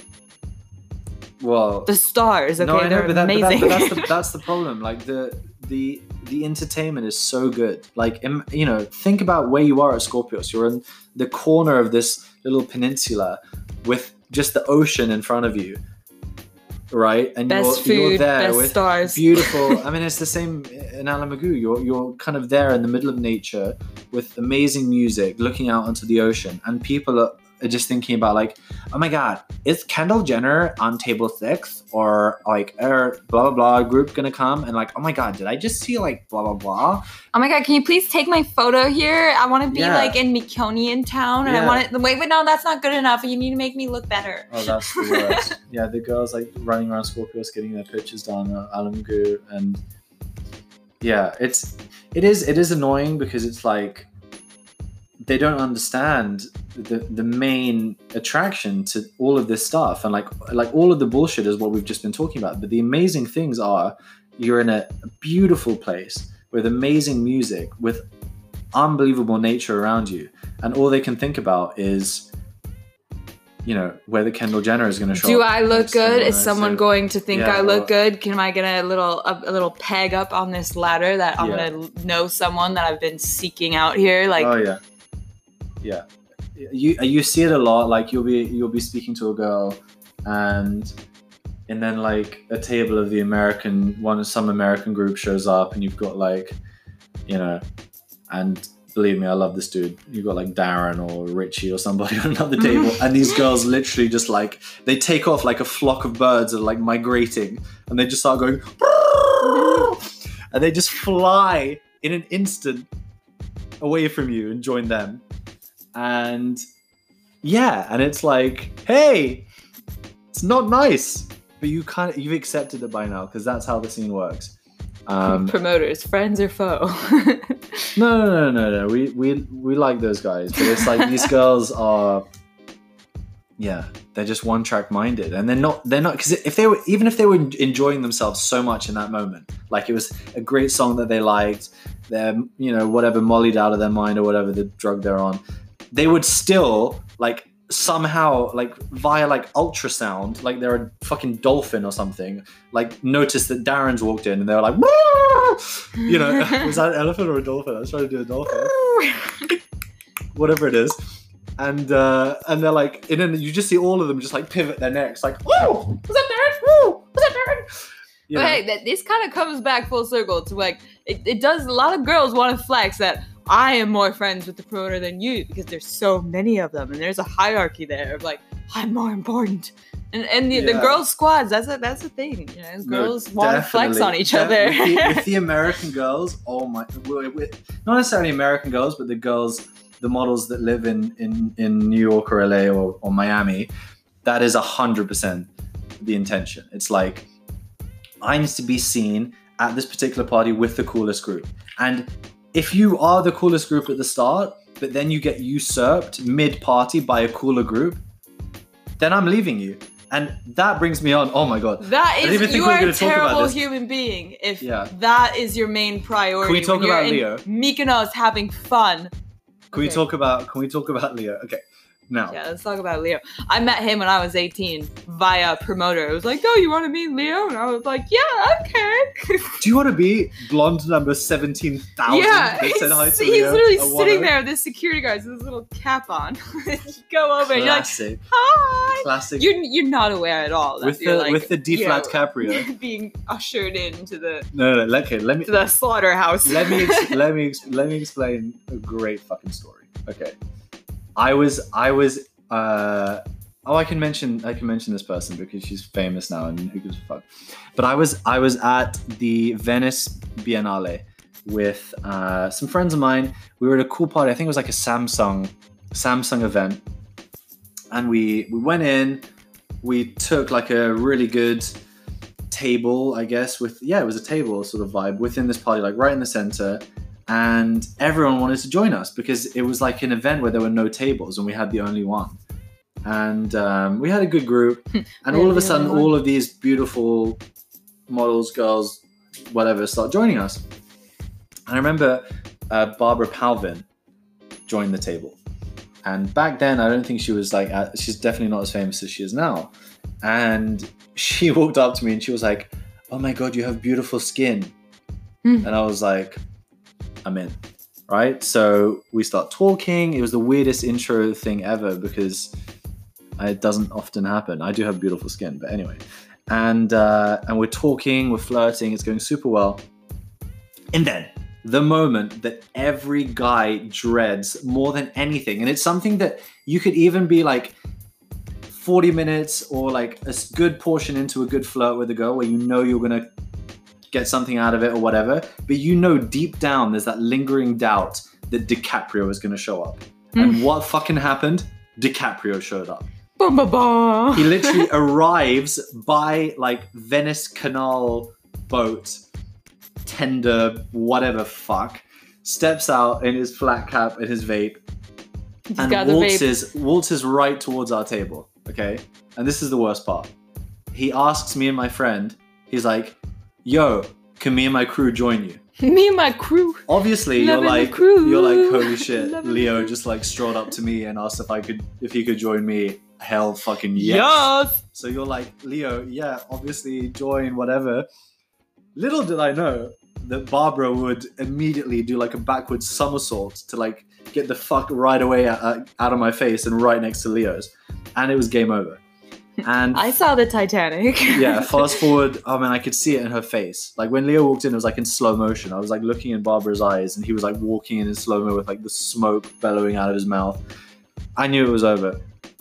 Well, the stars, okay, no, I know, they're amazing. That's the problem. Like the entertainment is so good. Like, think about where you are at Scorpios. You're in the corner of this little peninsula with just the ocean in front of you. Right, and you're there with stars. Beautiful. I mean, it's the same in Alamagu. You're kind of there in the middle of nature with amazing music, looking out onto the ocean, and people are just thinking about like, oh my god, is Kendall Jenner on table 6 or like blah blah blah group gonna come? And like, oh my god, did I just see like blah blah blah? Oh my god, can you please take my photo here? I want to be like in Mykonian town, and I want it. Wait, no, that's not good enough. You need to make me look better. Oh, that's the worst. Yeah, the girls like running around Scorpios getting their pictures done at Alamagu, and yeah, it is annoying because it's like they don't understand the main attraction to all of this stuff, and like all of the bullshit is what we've just been talking about. But the amazing things are you're in a beautiful place with amazing music, with unbelievable nature around you, and all they can think about is whether Kendall Jenner is going to show up. Do I look good? Is someone going to think I look good? Can I get a little peg up on this ladder that I'm going to know someone that I've been seeking out here? Like, oh yeah. You see it a lot. Like you'll be speaking to a girl, and then like a table of some American group shows up, and you've got like, and believe me, I love this dude. You've got like Darren or Richie or somebody on another table, and these girls literally just like they take off like a flock of birds that are like migrating, and they just start going, and they just fly in an instant away from you and join them. And and it's like, hey, it's not nice, but you've accepted it by now because that's how the scene works. Promoters, friends or foe? No. We like those guys, but it's like these girls are, they're just one track minded, and they're not because if they were enjoying themselves so much in that moment, like it was a great song that they liked, they're whatever mollied out of their mind or whatever the drug they're on, they would still like somehow like via like ultrasound, like they're a fucking dolphin or something, like notice that Darren's walked in and they're like, was that an elephant or a dolphin? I was trying to do a dolphin. Whatever it is, and they're like, and then you just see all of them just like pivot their necks, like, whoa, was that Darren? Whoa, was that Darren? You But know? hey, this kind of comes back full circle to like it does. A lot of girls want to flex that I am more friends with the promoter than you because there's so many of them and there's a hierarchy there of like I'm more important. And the girls squads, that's a thing. You know, girls want to flex on each other. With the American girls, oh my, not necessarily American girls, but the models that live in New York or LA or Miami, that is 100% the intention. It's like, I need to be seen at this particular party with the coolest group. And if you are the coolest group at the start, but then you get usurped mid-party by a cooler group, then I'm leaving you. And that brings me on. Oh my God. That is, you are a terrible human being if that is your main priority. Can we talk about Leo? Mykonos having fun. Can we talk about Leo? Okay. Now. Yeah, let's talk about Leo. I met him when I was 18 via promoter. It was like, oh, you want to meet Leo? And I was like, yeah, okay. Do you want to be blonde number 17,000? Yeah, he's literally sitting there with this security guard with his little cap on. You go over and you're like, hi. Classic. You're not aware at all that with the D flat Caprio being ushered into the let me to the slaughterhouse. let me explain a great fucking story. Okay. I can mention this person because she's famous now and who gives a fuck. But I was at the Venice Biennale with some friends of mine. We were at a cool party. I think it was like a Samsung event. And we went in, we took like a really good table, I guess, it was a table sort of vibe within this party, like right in the center. And everyone wanted to join us because it was like an event where there were no tables and we had the only one. And we had a good group. And all of a sudden, all of these beautiful models, girls, whatever, start joining us. And I remember Barbara Palvin joined the table. And back then, I don't think she was like, she's definitely not as famous as she is now. And she walked up to me and she was like, oh my God, you have beautiful skin. And I was like, I'm in, right? So we start talking. It was the weirdest intro thing ever because it doesn't often happen. I do have beautiful skin, but anyway. And we're talking, we're flirting, it's going super well. And then the moment that every guy dreads more than anything, and it's something that you could even be like 40 minutes or like a good portion into a good flirt with a girl where you know you're gonna get something out of it or whatever, but you know deep down there's that lingering doubt that DiCaprio is gonna show up. And what fucking happened? DiCaprio showed up. Bum, bum, bum. He literally arrives by like Venice Canal boat, tender, whatever fuck, steps out in his flat cap and his vape, and waltzes right towards our table, okay? And this is the worst part. He asks me and my friend, he's like, yo, can me and my crew join you? Me and my crew. Obviously, you're like, holy shit, Leo just like strolled up to me and asked if he could join me. Hell fucking yes. So you're like, Leo, yeah, obviously join, whatever. Little did I know that Barbara would immediately do like a backwards somersault to like get the fuck right away out of my face and right next to Leo's. And it was game over. And I saw the Titanic. Yeah, fast forward, oh man, I could see it in her face. Like when Leo walked in, it was like in slow motion. I was like looking in Barbara's eyes and he was like walking in slow-mo with like the smoke bellowing out of his mouth. I knew it was over.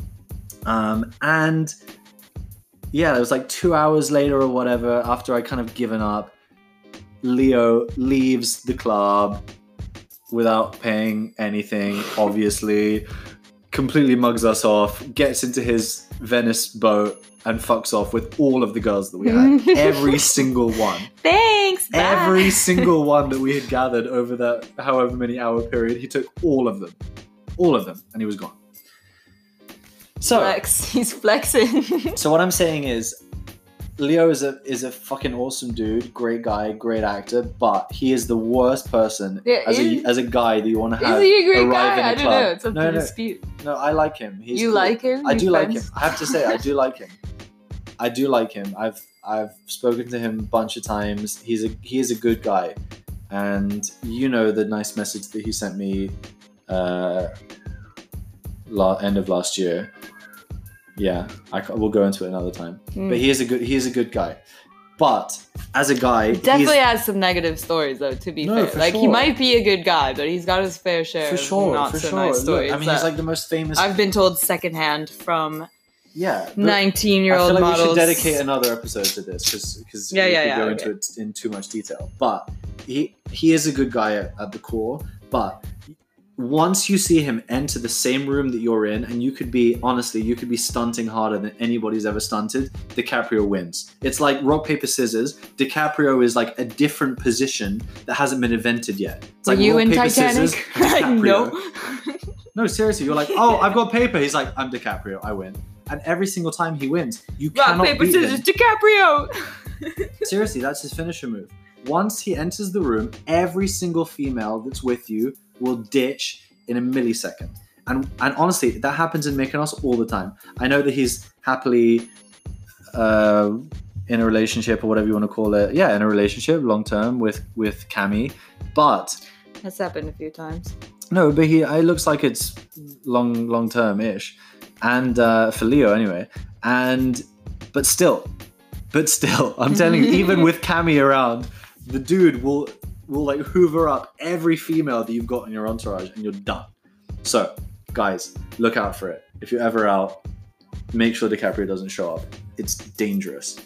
And yeah, it was like 2 hours later or whatever, after I kind of given up, Leo leaves the club without paying anything, obviously, completely mugs us off, gets into his Venice boat and fucks off with all of the girls that we had. Every single one. Thanks. Bye. Every single one that we had gathered over that however many hour period, he took all of them, and he was gone. So Flex. He's flexing. So what I'm saying is, Leo is a fucking awesome dude, great guy, great actor, but he is the worst person as a guy that you want to have. Is he a great guy? I don't know. It's up to dispute. No, I like him. He's you cool. Like him? I do like him. I have to say, I do like him. I do like him. I've spoken to him a bunch of times. He is a good guy, and you know the nice message that he sent me end of last year. Yeah, we'll go into it another time. But he is a good guy. But as a guy, definitely has some negative stories, though. To be fair, like, he might be a good guy, but he's got his fair share of not so nice stories. Look, I mean, he's like the most famous. I've been told secondhand from 19-year-old models. I feel like we should dedicate another episode to this because we could go into it in too much detail. But he is a good guy at the core. But once you see him enter the same room that you're in, and you could be stunting harder than anybody's ever stunted, DiCaprio wins. It's like rock, paper, scissors. DiCaprio is like a different position that hasn't been invented yet. It's like you rock, in paper, Titanic? scissors, DiCaprio. No. No, seriously, you're like, oh, I've got paper. He's like, I'm DiCaprio, I win. And every single time he wins, you cannot rock, paper, beat scissors, him. DiCaprio! Seriously, that's his finisher move. Once he enters the room, every single female that's with you will ditch in a millisecond. And honestly, that happens in Mykonos all the time. I know that he's happily in a relationship or whatever you want to call it. Yeah, in a relationship, long term with Cami. But that's happened a few times. No, but it looks like it's long term ish. And for Leo anyway. But still, I'm telling you, even with Cami around, the dude will like hoover up every female that you've got in your entourage and you're done. So, guys, look out for it. If you're ever out, make sure DiCaprio doesn't show up. It's dangerous.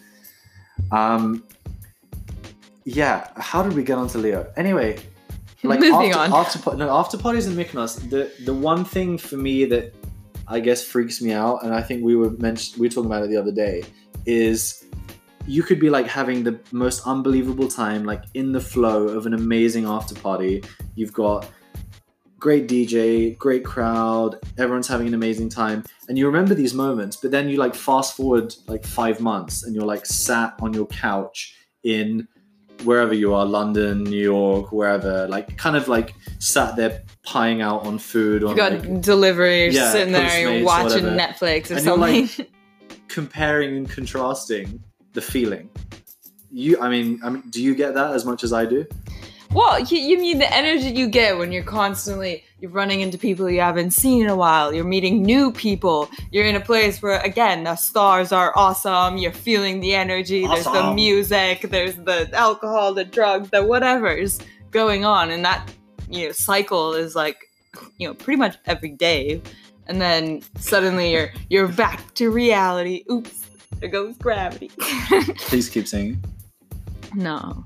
Yeah, how did we get onto Leo? Anyway, like after parties in Mykonos, the one thing for me that I guess freaks me out, and I think we were talking about it the other day, is you could be like having the most unbelievable time, like in the flow of an amazing after party. You've got great DJ, great crowd, everyone's having an amazing time, and you remember these moments, but then you like fast forward like 5 months and you're like sat on your couch in wherever you are, London, New York, wherever, like kind of like sat there pieing out on food. You got like, delivery, you're sitting there, you're watching Netflix or and something. You're like comparing and contrasting the feeling. I mean, do you get that as much as I do? Well, you mean the energy you get when you're running into people you haven't seen in a while, you're meeting new people, you're in a place where, again, the stars are awesome, you're feeling the energy, There's the music, there's the alcohol, the drugs, the whatever's going on, and that, cycle is like, pretty much every day, and then suddenly you're back to reality. Oops, there goes gravity. Please keep singing. No.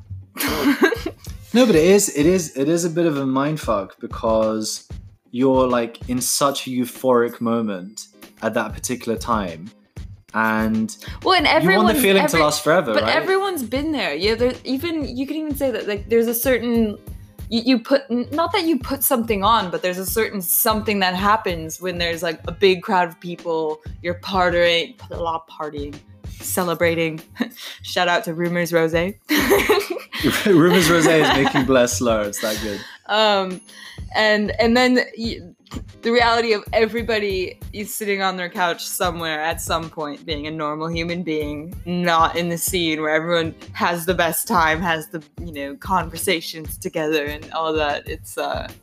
No, but it is a bit of a mindfuck because you're like in such a euphoric moment at that particular time, and you want the feeling to last forever, but right? everyone's been there. Yeah, you can even say that like there's a certain you put, not that you put something on, but there's a certain something that happens when there's like a big crowd of people. You're partying, celebrating. Shout out to Rumors Rosé. Rumors Rosé is making Bless slur. It's that good. And then the reality of everybody is sitting on their couch somewhere at some point, being a normal human being, not in the scene where everyone has the best time, has the conversations together and all that. It's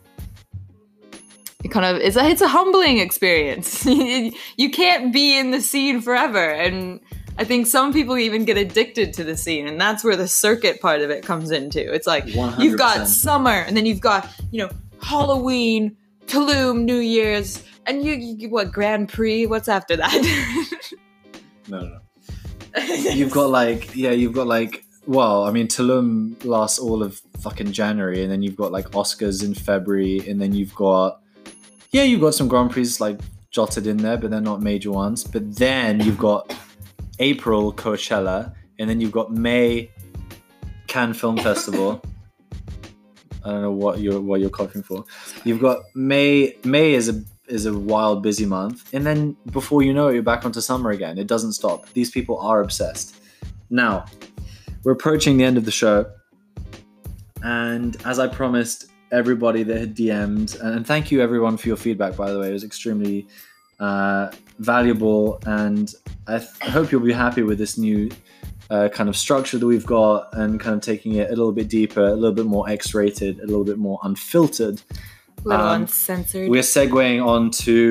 it's a humbling experience. You can't be in the scene forever, and I think some people even get addicted to the scene, and that's where the circuit part of it comes into. It's like 100%. You've got summer, and then you've got Halloween, Tulum, New Year's, and you what, Grand Prix? What's after that? No. You've got well, I mean, Tulum lasts all of fucking January, and then you've got like Oscars in February, and then you've got some Grand Prix like jotted in there, but they're not major ones. But then you've got April Coachella, and then you've got May Cannes Film Festival. I don't know what you're coughing for. You've got May is a wild busy month, and then before you know it, you're back onto summer again. It doesn't stop. These people are obsessed. Now, we're approaching the end of the show, and as I promised everybody that had DM'd, and thank you everyone for your feedback, by the way, it was extremely valuable, and I hope you'll be happy with this new kind of structure that we've got, and kind of taking it a little bit deeper, a little bit more X-rated, a little bit more unfiltered, a little uncensored. We're segueing on to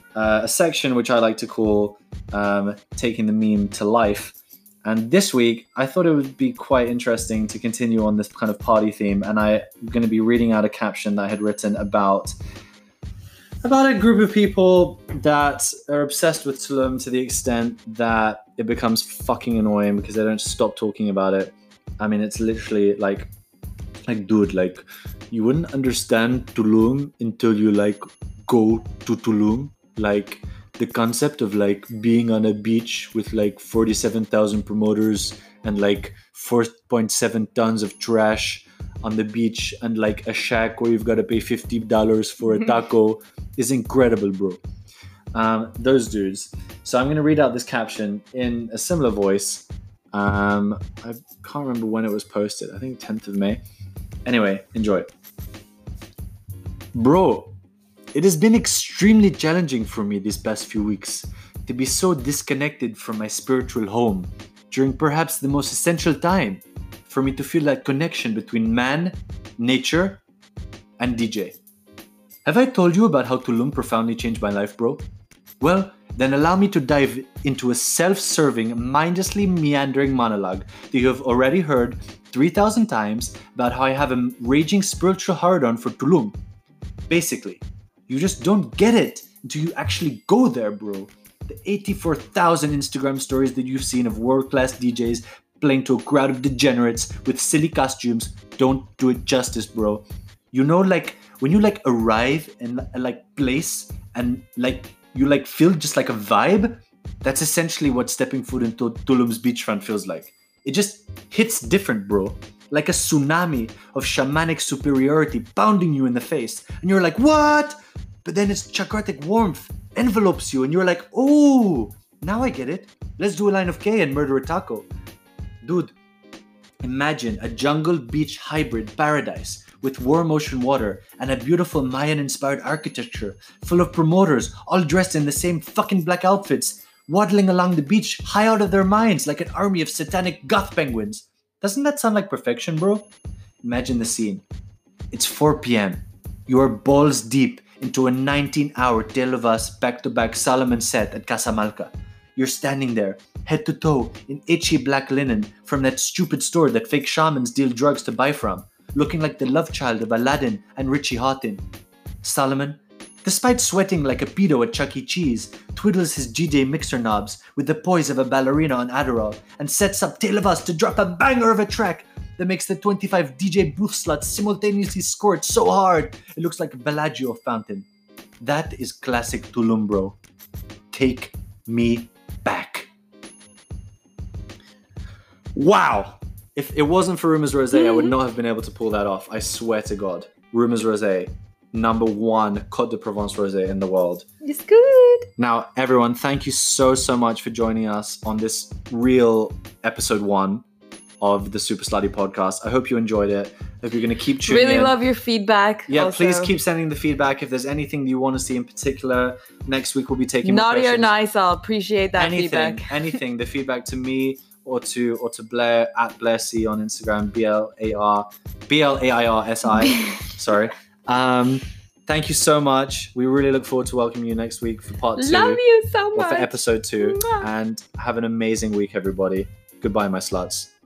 a section which I like to call Taking the Meme to Life. And this week, I thought it would be quite interesting to continue on this kind of party theme. And I'm going to be reading out a caption that I had written about a group of people that are obsessed with Tulum to the extent that it becomes fucking annoying because they don't stop talking about it. I mean, it's literally like dude, like, you wouldn't understand Tulum until you like go to Tulum. Like, the concept of like being on a beach with like 47,000 promoters and like 4.7 tons of trash on the beach and like a shack where you've got to pay $50 for a taco is incredible, bro. Those dudes. So I'm going to read out this caption in a similar voice. I can't remember when it was posted. I think 10th of May. Anyway, enjoy it. Bro, it has been extremely challenging for me these past few weeks to be so disconnected from my spiritual home during perhaps the most essential time for me to feel that connection between man, nature, and DJ. Have I told you about how Tulum profoundly changed my life, bro? Well, then allow me to dive into a self-serving, mindlessly meandering monologue that you have already heard 3,000 times about how I have a raging spiritual hard-on for Tulum. Basically, you just don't get it until you actually go there, bro. The 84,000 Instagram stories that you've seen of world-class DJs playing to a crowd of degenerates with silly costumes don't do it justice, bro. You know, like, when you like arrive in a like place and like you like feel just like a vibe, that's essentially what stepping foot into Tulum's beachfront feels like. It just hits different, bro. Like a tsunami of shamanic superiority pounding you in the face. And you're like, what? But then its chakratic warmth envelopes you and you're like, oh, now I get it. Let's do a line of K and murder a taco. Dude, imagine a jungle beach hybrid paradise with warm ocean water and a beautiful Mayan-inspired architecture full of promoters all dressed in the same fucking black outfits, waddling along the beach high out of their minds like an army of satanic goth penguins. Doesn't that sound like perfection, bro? Imagine the scene. It's 4 p.m. You are balls deep into a 19-hour Tale of Us back-to-back Solomon set at Casamalca. You're standing there, head to toe, in itchy black linen from that stupid store that fake shamans deal drugs to buy from, looking like the love child of Aladdin and Richie Hawtin. Solomon, despite sweating like a pedo at Chuck E. Cheese, twiddles his GJ mixer knobs with the poise of a ballerina on Adderall and sets up Tale of Us to drop a banger of a track that makes the 25 DJ booth slots simultaneously squirt so hard it looks like a Bellagio fountain. That is classic Tulum, bro. Take me back. Wow! If it wasn't for Rumors Rosé, I would not have been able to pull that off. I swear to God. Rumors Rosé, #1 Côte de Provence Rosé in the world. It's good. Now, everyone, thank you so much for joining us on this real episode 1 of the Super Slutty podcast. I hope you enjoyed it. I hope you're going to keep tuning in. Really love your feedback. Yeah, also. Please keep sending the feedback. If there's anything you want to see in particular, next week we'll be taking more Naughty questions. or nice, I'll appreciate that feedback. Anything. The feedback to me or to Blair at Blair C on Instagram, BLAIRSI. Sorry. Thank you so much. We really look forward to welcoming you next week for part 2. Love you so much. Or for episode 2. Mwah. And have an amazing week, everybody. Goodbye, my sluts.